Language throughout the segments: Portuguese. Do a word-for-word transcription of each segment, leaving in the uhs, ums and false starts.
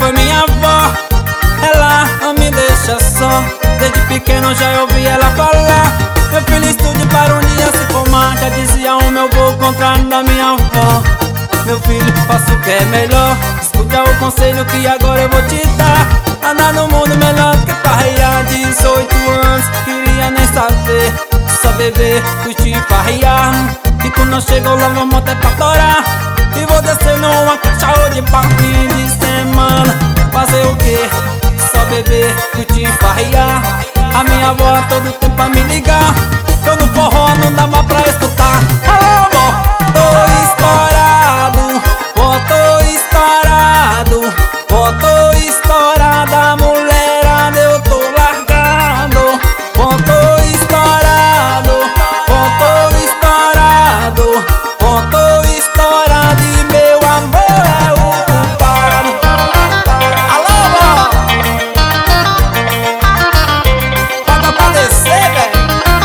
foi minha avó, ela não me deixa só. Desde pequeno já ouvi ela falar: meu filho, estude para um dia se formar. Já dizia o meu vô, contrário da minha avó: meu filho, faça o que é melhor. Escute o conselho que agora eu vou te dar. Andar no mundo melhor que farrear. Dezoito anos, queria nem saber, só beber, curtir e farrear. E quando eu chego logo a moto é pra torar. E vou descer numa caixa de pau fim de semana. Fazer o quê? Só beber, curtir e farrear. A minha avó todo tempo a me ligar. Eu no forró não dava pra escutar. Alô, vó, tô estourado, vó, tô estourado, vó, tô estourada, mulherada, eu tô largado. Vó, tô estourado, vó, tô estourado, vó, tô estourado e meu amor é o culpado. Alô, vó, paga pra descer, velho.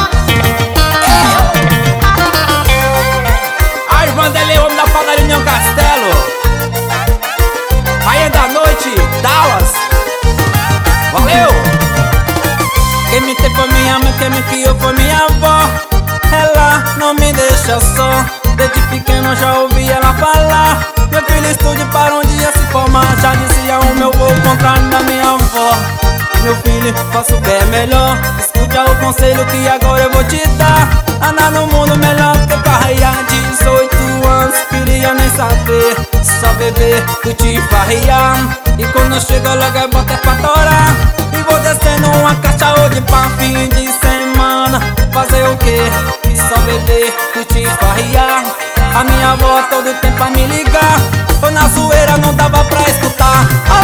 A irmã dele é homem da padaria União Castelo. Rainha da noite, Dallas. Valeu! Quem me teve foi minha mãe, quem me criou foi minha avó. Ela não me deixa só. Desde pequeno eu já ouvi ela falar: meu filho, estude para um dia se formar. Já dizia o meu vô, contrário da minha avó: meu filho, faça o que é melhor. Escute o conselho que agora eu vou te dar. Andar no mundo melhor que farrear. Dezoito anos, queria nem saber, só beber, curtir e farrear. E quando eu chego logo eu boto é pra torar. E vou descendo uma caixa de pau fim de semana. Fazer o quê? Só beber, curtir e farrear. A minha avó todo tempo a me ligar. Foi na zoeira, não dava pra escutar.